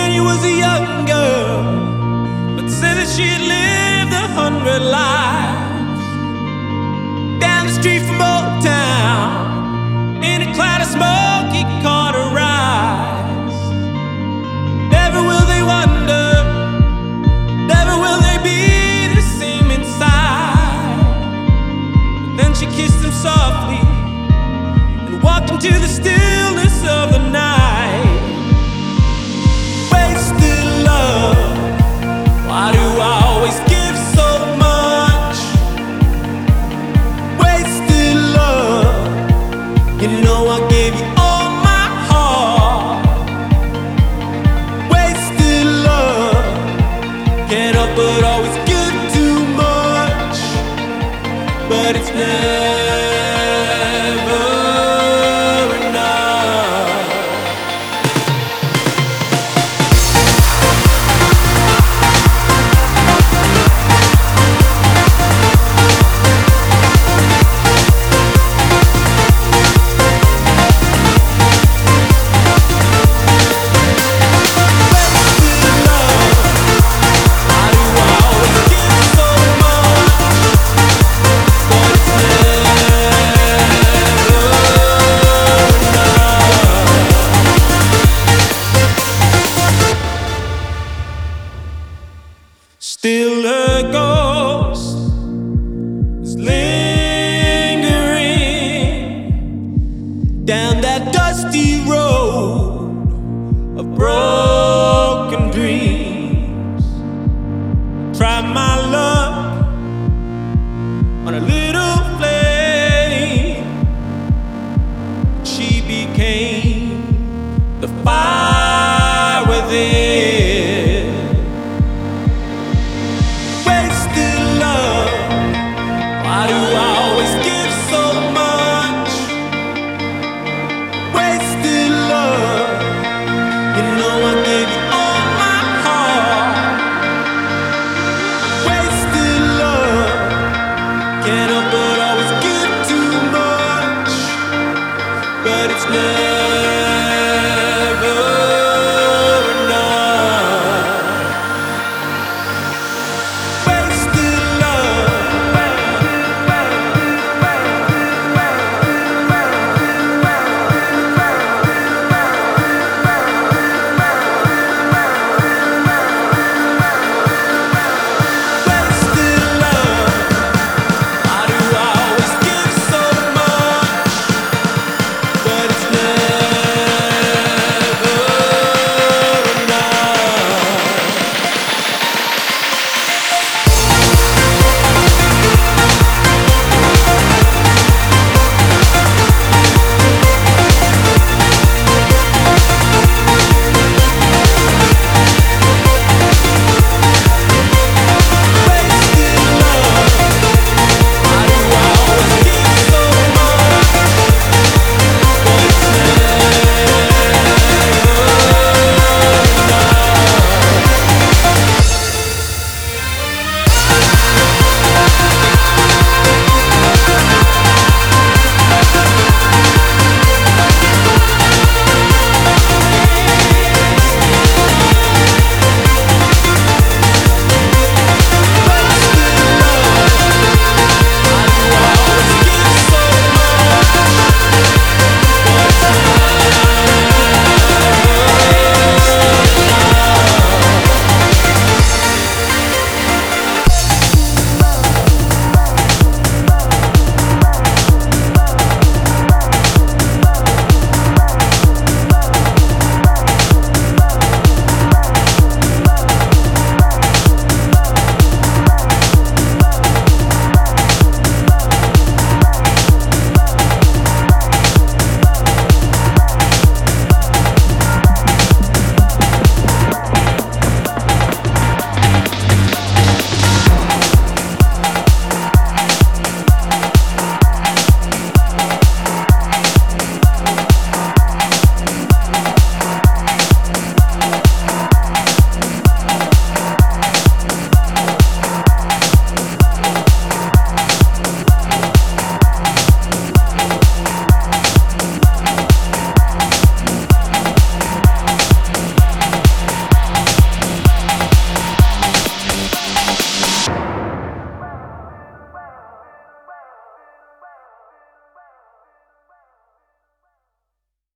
when he was a young girl, but said that she had lived 100 lives. Down the street from Old Town, in a cloud of smoke, he caught her eyes. Never will they wonder, never will they be the same inside. But then she kissed him softly and walked into the stillness of the night. Wasted love, why do I always give so much? Wasted love, you know I gave you all my heart. Wasted love, can't help but always give too much, but it's never still a ghost is lingering down that dusty road of broken dreams.